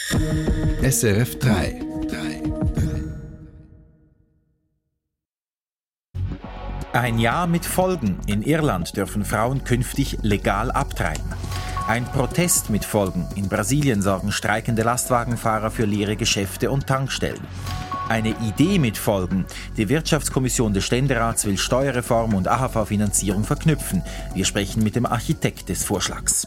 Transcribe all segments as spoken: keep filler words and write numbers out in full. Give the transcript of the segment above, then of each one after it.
S R F drei. Ein Jahr mit Folgen. In Irland dürfen Frauen künftig legal abtreiben. Ein Protest mit Folgen. In Brasilien sorgen streikende Lastwagenfahrer für leere Geschäfte und Tankstellen. Eine Idee mit Folgen. Die Wirtschaftskommission des Ständerats will Steuerreform und A H V-Finanzierung verknüpfen. Wir sprechen mit dem Architekt des Vorschlags.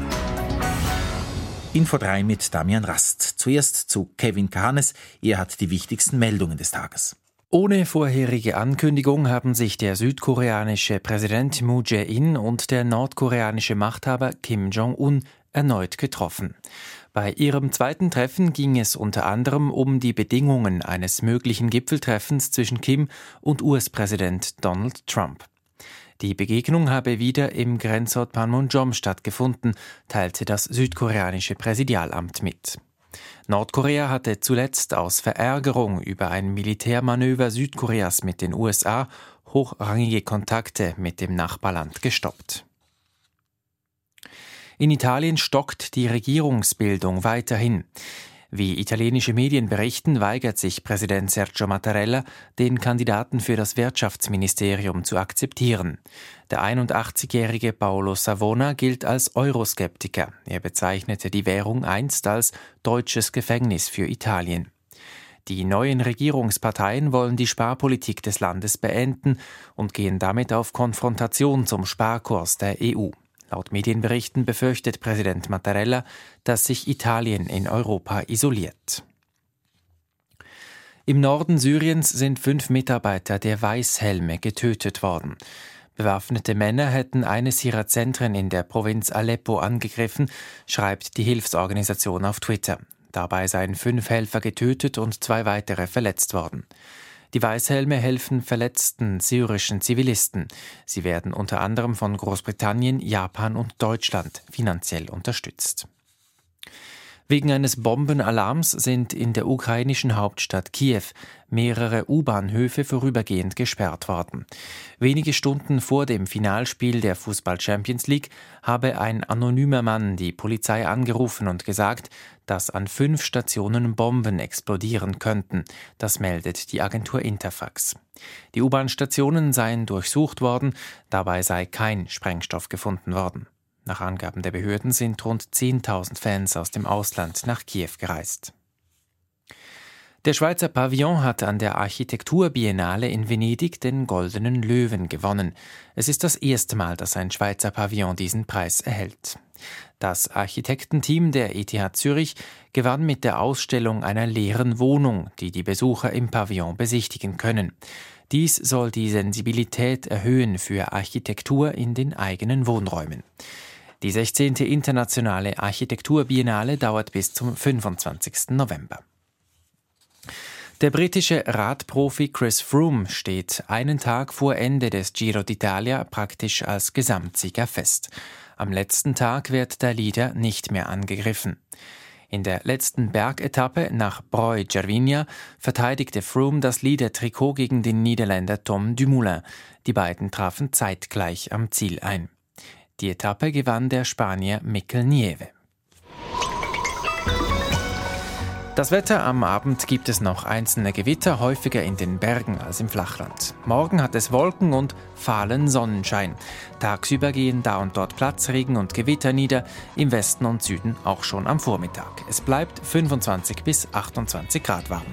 Info drei mit Damian Rast. Zuerst zu Kevin Kahanes. Er hat die wichtigsten Meldungen des Tages. Ohne vorherige Ankündigung haben sich der südkoreanische Präsident Moon Jae-in und der nordkoreanische Machthaber Kim Jong-un erneut getroffen. Bei ihrem zweiten Treffen ging es unter anderem um die Bedingungen eines möglichen Gipfeltreffens zwischen Kim und U S-Präsident Donald Trump. Die Begegnung habe wieder im Grenzort Panmunjom stattgefunden, teilte das südkoreanische Präsidialamt mit. Nordkorea hatte zuletzt aus Verärgerung über ein Militärmanöver Südkoreas mit den U S A hochrangige Kontakte mit dem Nachbarland gestoppt. In Italien stockt die Regierungsbildung weiterhin. Wie italienische Medien berichten, weigert sich Präsident Sergio Mattarella, den Kandidaten für das Wirtschaftsministerium zu akzeptieren. Der einundachtzigjährige Paolo Savona gilt als Euroskeptiker. Er bezeichnete die Währung einst als deutsches Gefängnis für Italien. Die neuen Regierungsparteien wollen die Sparpolitik des Landes beenden und gehen damit auf Konfrontation zum Sparkurs der E U. Laut Medienberichten befürchtet Präsident Mattarella, dass sich Italien in Europa isoliert. Im Norden Syriens sind fünf Mitarbeiter der Weißhelme getötet worden. Bewaffnete Männer hätten eines ihrer Zentren in der Provinz Aleppo angegriffen, schreibt die Hilfsorganisation auf Twitter. Dabei seien fünf Helfer getötet und zwei weitere verletzt worden. Die Weißhelme helfen verletzten syrischen Zivilisten. Sie werden unter anderem von Großbritannien, Japan und Deutschland finanziell unterstützt. Wegen eines Bombenalarms sind in der ukrainischen Hauptstadt Kiew mehrere U-Bahnhöfe vorübergehend gesperrt worden. Wenige Stunden vor dem Finalspiel der Fußball-Champions League habe ein anonymer Mann die Polizei angerufen und gesagt, dass an fünf Stationen Bomben explodieren könnten. Das meldet die Agentur Interfax. Die U-Bahn-Stationen seien durchsucht worden, dabei sei kein Sprengstoff gefunden worden. Nach Angaben der Behörden sind rund zehntausend Fans aus dem Ausland nach Kiew gereist. Der Schweizer Pavillon hat an der Architekturbiennale in Venedig den Goldenen Löwen gewonnen. Es ist das erste Mal, dass ein Schweizer Pavillon diesen Preis erhält. Das Architektenteam der E T H Zürich gewann mit der Ausstellung einer leeren Wohnung, die die Besucher im Pavillon besichtigen können. Dies soll die Sensibilität erhöhen für Architektur in den eigenen Wohnräumen. Die sechzehnte Internationale Architekturbiennale dauert bis zum fünfundzwanzigsten November. Der britische Radprofi Chris Froome steht einen Tag vor Ende des Giro d'Italia praktisch als Gesamtsieger fest. Am letzten Tag wird der Leader nicht mehr angegriffen. In der letzten Bergetappe nach Breuil-Gervigna verteidigte Froome das Leader-Trikot gegen den Niederländer Tom Dumoulin. Die beiden trafen zeitgleich am Ziel ein. Die Etappe gewann der Spanier Mikel Nieve. Das Wetter: am Abend gibt es noch einzelne Gewitter, häufiger in den Bergen als im Flachland. Morgen hat es Wolken und fahlen Sonnenschein. Tagsüber gehen da und dort Platzregen und Gewitter nieder, im Westen und Süden auch schon am Vormittag. Es bleibt fünfundzwanzig bis achtundzwanzig Grad warm.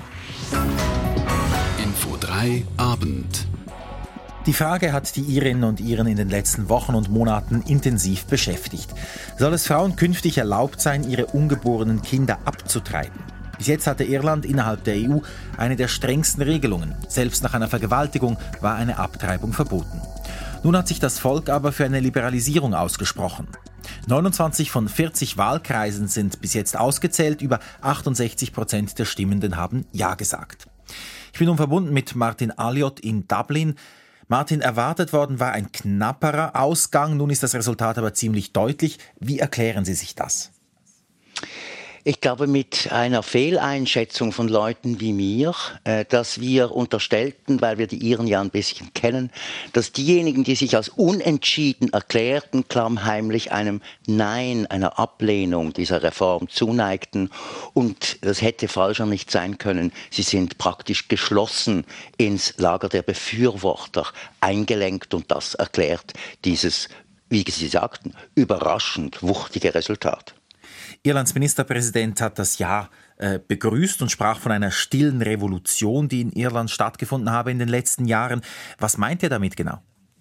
Info drei Abend. Die Frage hat die Irinnen und Iren in den letzten Wochen und Monaten intensiv beschäftigt. Soll es Frauen künftig erlaubt sein, ihre ungeborenen Kinder abzutreiben? Bis jetzt hatte Irland innerhalb der E U eine der strengsten Regelungen. Selbst nach einer Vergewaltigung war eine Abtreibung verboten. Nun hat sich das Volk aber für eine Liberalisierung ausgesprochen. neunundzwanzig von vierzig Wahlkreisen sind bis jetzt ausgezählt. Über achtundsechzig Prozent der Stimmenden haben Ja gesagt. Ich bin nun verbunden mit Martin Alliot in Dublin. Martin, erwartet worden war ein knapperer Ausgang. Nun ist das Resultat aber ziemlich deutlich. Wie erklären Sie sich das? Ich glaube, mit einer Fehleinschätzung von Leuten wie mir, äh, dass wir unterstellten, weil wir die Iren ja ein bisschen kennen, dass diejenigen, die sich als unentschieden erklärten, klammheimlich einem Nein, einer Ablehnung dieser Reform zuneigten. Und das hätte falscher nicht sein können. Sie sind praktisch geschlossen ins Lager der Befürworter eingelenkt und das erklärt dieses, wie Sie sagten, überraschend wuchtige Resultat. Irlands Ministerpräsident hat das Ja äh, begrüßt und sprach von einer stillen Revolution, die in Irland stattgefunden habe in den letzten Jahren. Was meint er damit genau?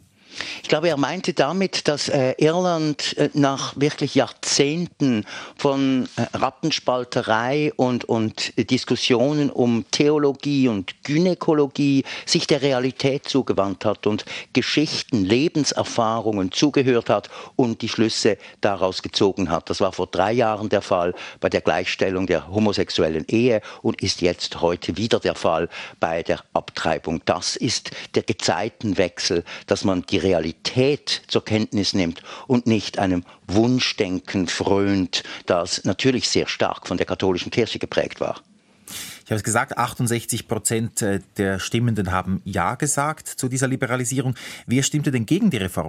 Ich glaube, er meinte damit, dass äh, Irland äh, nach wirklich Jahrzehnten von äh, Rattenspalterei und, und äh, Diskussionen um Theologie und Gynäkologie sich der Realität zugewandt hat und Geschichten, Lebenserfahrungen zugehört hat und die Schlüsse daraus gezogen hat. Das war vor drei Jahren der Fall bei der Gleichstellung der homosexuellen Ehe und ist jetzt heute wieder der Fall bei der Abtreibung. Das ist der Gezeitenwechsel, dass man die Realität zur Kenntnis nimmt und nicht einem Wunschdenken frönt, das natürlich sehr stark von der katholischen Kirche geprägt war. Ich habe es gesagt, achtundsechzig Prozent der Stimmenden haben Ja gesagt zu dieser Liberalisierung. Wer stimmte denn gegen die Reform?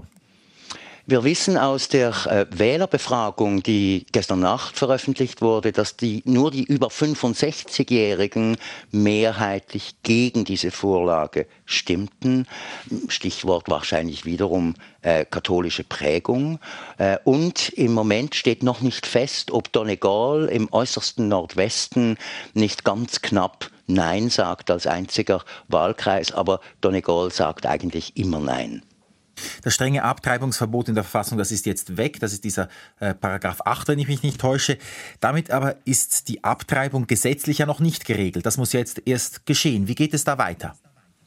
Wir wissen aus der äh, Wählerbefragung, die gestern Nacht veröffentlicht wurde, dass die, nur die über fünfundsechzigjährigen mehrheitlich gegen diese Vorlage stimmten. Stichwort wahrscheinlich wiederum äh, katholische Prägung. Äh, und im Moment steht noch nicht fest, ob Donegal im äußersten Nordwesten nicht ganz knapp Nein sagt als einziger Wahlkreis. Aber Donegal sagt eigentlich immer Nein. Das strenge Abtreibungsverbot in der Verfassung, das ist jetzt weg. Das ist dieser äh, Paragraph acht, wenn ich mich nicht täusche. Damit aber ist die Abtreibung gesetzlich ja noch nicht geregelt. Das muss jetzt erst geschehen. Wie geht es da weiter?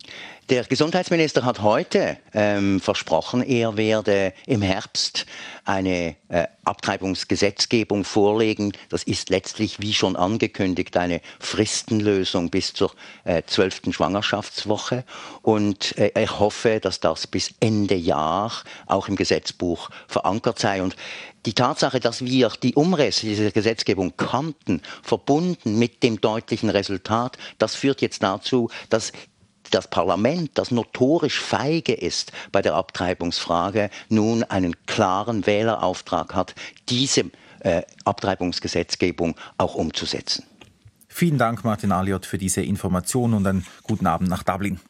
Der Gesundheitsminister hat heute ähm, versprochen, er werde im Herbst eine äh, Abtreibungsgesetzgebung vorlegen. Das ist letztlich, wie schon angekündigt, eine Fristenlösung bis zur äh, zwölften Schwangerschaftswoche. Und äh, ich hoffe, dass das bis Ende Jahr auch im Gesetzbuch verankert sei. Und die Tatsache, dass wir die Umrisse dieser Gesetzgebung kannten, verbunden mit dem deutlichen Resultat, das führt jetzt dazu, dass das Parlament, das notorisch feige ist bei der Abtreibungsfrage, nun einen klaren Wählerauftrag hat, diese äh, Abtreibungsgesetzgebung auch umzusetzen. Vielen Dank, Martin Alliot, für diese Information und einen guten Abend nach Dublin.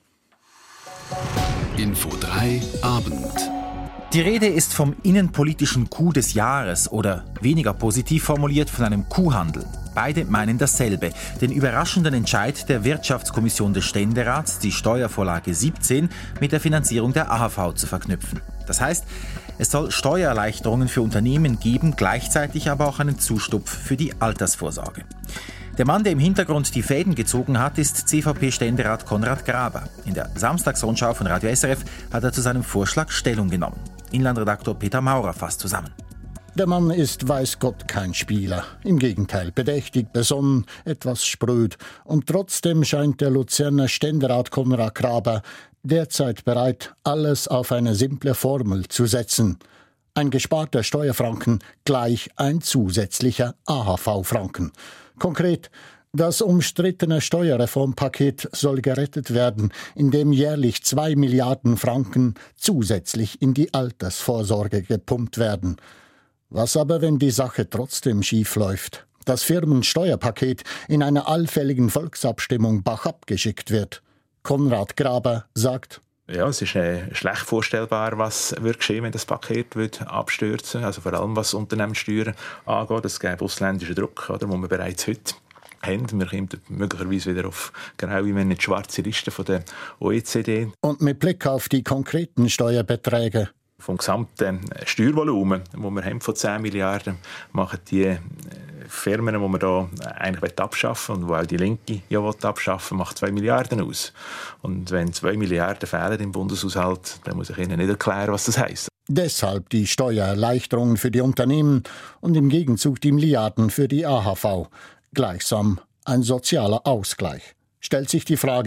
Info drei Abend. Die Rede ist vom innenpolitischen Coup des Jahres oder weniger positiv formuliert von einem Kuhhandel. Beide meinen dasselbe, den überraschenden Entscheid der Wirtschaftskommission des Ständerats, die Steuervorlage siebzehn mit der Finanzierung der A H V zu verknüpfen. Das heißt, es soll Steuererleichterungen für Unternehmen geben, gleichzeitig aber auch einen Zustupf für die Altersvorsorge. Der Mann, der im Hintergrund die Fäden gezogen hat, ist C V P-Ständerat Konrad Graber. In der Samstagsrundschau von Radio S R F hat er zu seinem Vorschlag Stellung genommen. Inlandredaktor Peter Maurer fasst zusammen. Der Mann ist weiß Gott kein Spieler. Im Gegenteil, bedächtig, besonnen, etwas spröd. Und trotzdem scheint der Luzerner Ständerat Konrad Graber derzeit bereit, alles auf eine simple Formel zu setzen. Ein gesparter Steuerfranken gleich ein zusätzlicher A H V-Franken. Konkret: Das umstrittene Steuerreformpaket soll gerettet werden, indem jährlich zwei Milliarden Franken zusätzlich in die Altersvorsorge gepumpt werden. Was aber, wenn die Sache trotzdem schief läuft? Das Firmensteuerpaket in einer allfälligen Volksabstimmung bachab geschickt wird. Konrad Graber sagt: Ja, es ist äh, schlecht vorstellbar, was wird geschehen, wenn das Paket wird abstürzen. Also vor allem was Unternehmenssteuern angeht, es gäbe ausländischen Druck, oder, den wir bereits heute haben. Wir kommen möglicherweise wieder auf graue, wenn nicht schwarze Liste von der O E C D. Und mit Blick auf die konkreten Steuerbeträge. Vom gesamten Steuervolumen, das wir haben von zehn Milliarden, machen die Firmen, die wir hier eigentlich abschaffen und die auch die Linke ja abschaffen will, macht zwei Milliarden aus. Und wenn zwei Milliarden fehlen im Bundeshaushalt, dann muss ich Ihnen nicht erklären, was das heisst. Deshalb die Steuererleichterungen für die Unternehmen und im Gegenzug die Milliarden für die A H V. Gleichsam ein sozialer Ausgleich. Stellt sich die Frage,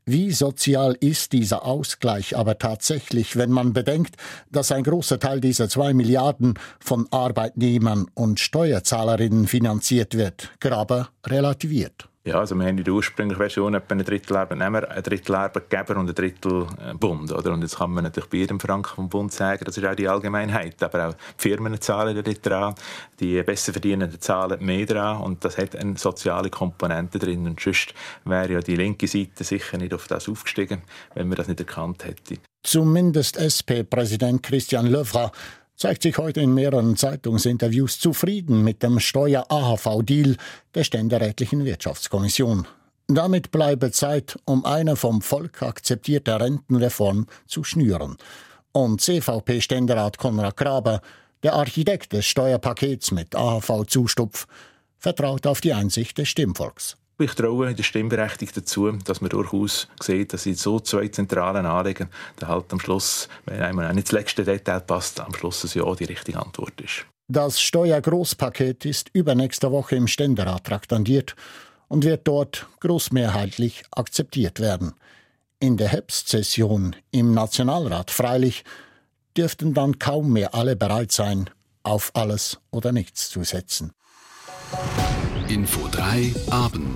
Wie sozial ist dieser Ausgleich aber tatsächlich, wenn man bedenkt, dass ein großer Teil dieser zwei Milliarden von Arbeitnehmern und Steuerzahlerinnen finanziert wird? Graber relativiert. Ja, also wir haben in der ursprünglichen Version etwa ein Drittel Arbeitnehmer, ein Drittel Arbeitgeber und ein Drittel Bund. Oder? Und jetzt kann man natürlich bei jedem Franken vom Bund sagen, das ist auch die Allgemeinheit. Aber auch die Firmen zahlen da dran, die besser verdienenden zahlen mehr dran. Und das hat eine soziale Komponente drin. Und sonst wäre ja die linke Seite sicher nicht auf das aufgestiegen, wenn man das nicht erkannt hätte. Zumindest S P-Präsident Christian Löffler zeigt sich heute in mehreren Zeitungsinterviews zufrieden mit dem Steuer-A H V-Deal der Ständerätlichen Wirtschaftskommission. Damit bleibe Zeit, um eine vom Volk akzeptierte Rentenreform zu schnüren. Und C V P-Ständerat Konrad Graber, der Architekt des Steuerpakets mit A H V-Zustupf, vertraut auf die Einsicht des Stimmvolks. Ich traue den Stimmberechtigten dazu, dass man durchaus sieht, dass in so zwei zentralen Anliegen dann halt am Schluss, wenn einem auch nicht das letzte Detail passt, am Schluss ein Ja die richtige Antwort ist. Das Steuergroßpaket ist übernächste Woche im Ständerat traktandiert und wird dort großmehrheitlich akzeptiert werden. In der Herbstsession im Nationalrat freilich dürften dann kaum mehr alle bereit sein, auf alles oder nichts zu setzen. Info drei Abend.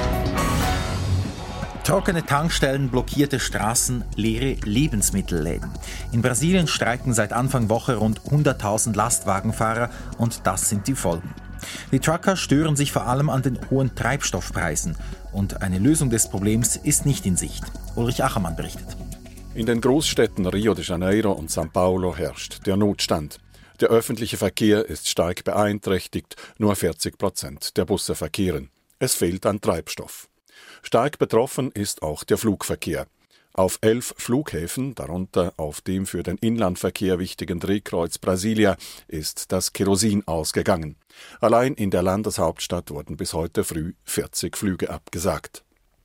Trockene Tankstellen, blockierte Straßen, leere Lebensmittelläden. In Brasilien streiken seit Anfang Woche rund hunderttausend Lastwagenfahrer und das sind die Folgen. Die Trucker stören sich vor allem an den hohen Treibstoffpreisen und eine Lösung des Problems ist nicht in Sicht. Ulrich Achermann berichtet. In den Großstädten Rio de Janeiro und São Paulo herrscht der Notstand. Der öffentliche Verkehr ist stark beeinträchtigt, nur vierzig Prozent der Busse verkehren. Es fehlt an Treibstoff. Stark betroffen ist auch der Flugverkehr. Auf elf Flughäfen, darunter auf dem für den Inlandverkehr wichtigen Drehkreuz Brasilia, ist das Kerosin ausgegangen. Allein in der Landeshauptstadt wurden bis heute früh vierzig Flüge abgesagt.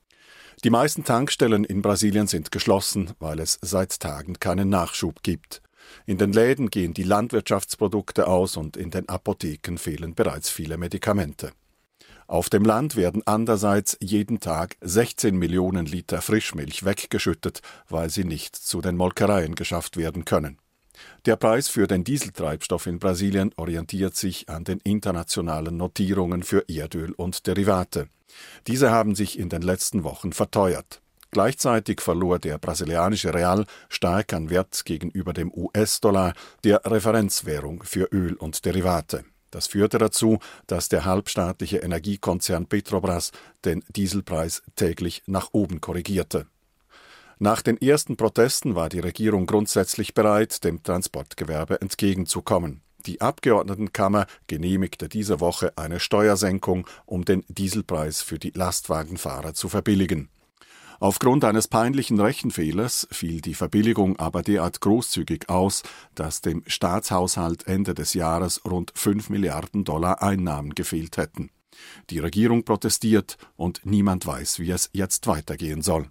Die meisten Tankstellen in Brasilien sind geschlossen, weil es seit Tagen keinen Nachschub gibt. In den Läden gehen die Landwirtschaftsprodukte aus und in den Apotheken fehlen bereits viele Medikamente. Auf dem Land werden andererseits jeden Tag sechzehn Millionen Liter Frischmilch weggeschüttet, weil sie nicht zu den Molkereien geschafft werden können. Der Preis für den Dieseltreibstoff in Brasilien orientiert sich an den internationalen Notierungen für Erdöl und Derivate. Diese haben sich in den letzten Wochen verteuert. Gleichzeitig verlor der brasilianische Real stark an Wert gegenüber dem U S-Dollar, der Referenzwährung für Öl und Derivate. Das führte dazu, dass der halbstaatliche Energiekonzern Petrobras den Dieselpreis täglich nach oben korrigierte. Nach den ersten Protesten war die Regierung grundsätzlich bereit, dem Transportgewerbe entgegenzukommen. Die Abgeordnetenkammer genehmigte diese Woche eine Steuersenkung, um den Dieselpreis für die Lastwagenfahrer zu verbilligen. Aufgrund eines peinlichen Rechenfehlers fiel die Verbilligung aber derart großzügig aus, dass dem Staatshaushalt Ende des Jahres rund fünf Milliarden Dollar Einnahmen gefehlt hätten. Die Regierung protestiert und niemand weiß, wie es jetzt weitergehen soll.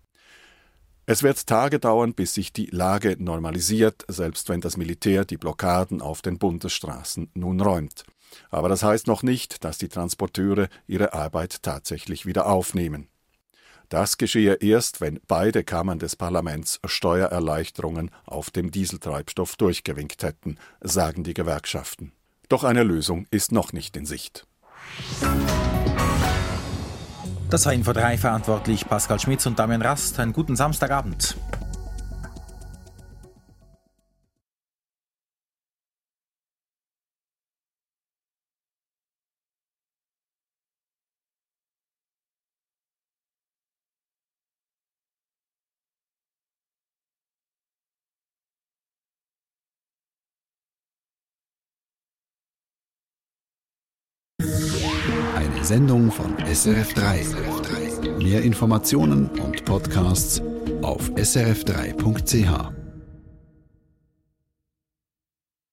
Es wird Tage dauern, bis sich die Lage normalisiert, selbst wenn das Militär die Blockaden auf den Bundesstraßen nun räumt. Aber das heißt noch nicht, dass die Transporteure ihre Arbeit tatsächlich wieder aufnehmen. Das geschehe erst, wenn beide Kammern des Parlaments Steuererleichterungen auf dem Dieseltreibstoff durchgewinkt hätten, sagen die Gewerkschaften. Doch eine Lösung ist noch nicht in Sicht. Das war Info drei verantwortlich Pascal Schmitz und Damian Rast. Einen guten Samstagabend. Eine Sendung von S R F drei. Mehr Informationen und Podcasts auf s r f drei punkt c h.